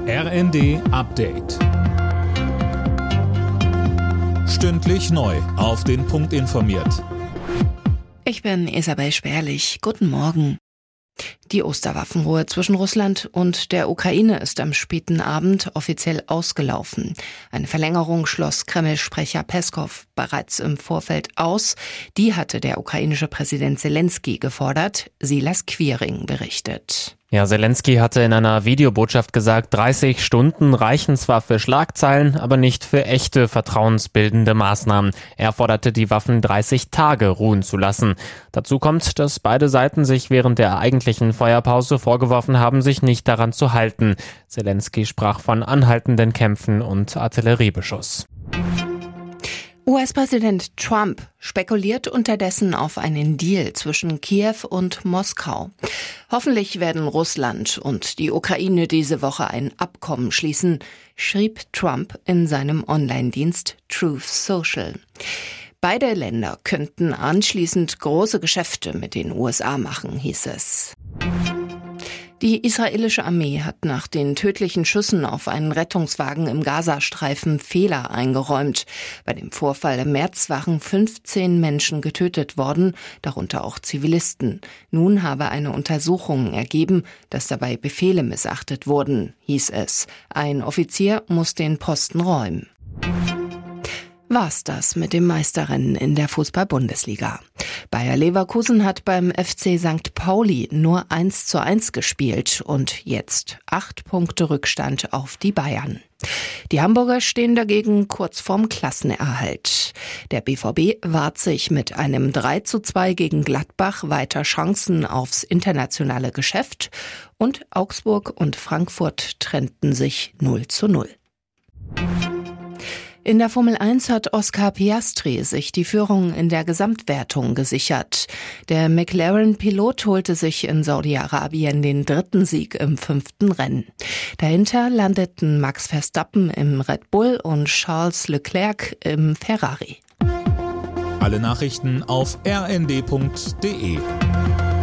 RND Update. Stündlich neu auf den Punkt informiert. Ich bin Isabel Sperlich. Guten Morgen. Die Osterwaffenruhe zwischen Russland und der Ukraine ist am späten Abend offiziell ausgelaufen. Eine Verlängerung schloss Kreml-Sprecher Peskow bereits im Vorfeld aus. Die hatte der ukrainische Präsident Selenskyj gefordert. Silas Quiring berichtet. Ja, Selenskyj hatte in einer Videobotschaft gesagt, 30 Stunden reichen zwar für Schlagzeilen, aber nicht für echte vertrauensbildende Maßnahmen. Er forderte die Waffen 30 Tage ruhen zu lassen. Dazu kommt, dass beide Seiten sich während der eigentlichen Feuerpause vorgeworfen haben, sich nicht daran zu halten. Selenskyj sprach von anhaltenden Kämpfen und Artilleriebeschuss. US-Präsident Trump spekuliert unterdessen auf einen Deal zwischen Kiew und Moskau. Hoffentlich werden Russland und die Ukraine diese Woche ein Abkommen schließen, schrieb Trump in seinem Online-Dienst Truth Social. Beide Länder könnten anschließend große Geschäfte mit den USA machen, hieß es. Die israelische Armee hat nach den tödlichen Schüssen auf einen Rettungswagen im Gazastreifen Fehler eingeräumt. Bei dem Vorfall im März waren 15 Menschen getötet worden, darunter auch Zivilisten. Nun habe eine Untersuchung ergeben, dass dabei Befehle missachtet wurden, hieß es. Ein Offizier muss den Posten räumen. War's das mit dem Meisterrennen in der Fußball-Bundesliga. Bayer Leverkusen hat beim FC St. Pauli nur 1:1 gespielt und jetzt 8 Punkte Rückstand auf die Bayern. Die Hamburger stehen dagegen kurz vorm Klassenerhalt. Der BVB wahrt sich mit einem 3:2 gegen Gladbach weiter Chancen aufs internationale Geschäft und Augsburg und Frankfurt trennten sich 0:0. In der Formel 1 hat Oscar Piastri sich die Führung in der Gesamtwertung gesichert. Der McLaren-Pilot holte sich in Saudi-Arabien den 3. Sieg im 5. Rennen. Dahinter landeten Max Verstappen im Red Bull und Charles Leclerc im Ferrari. Alle Nachrichten auf rnd.de.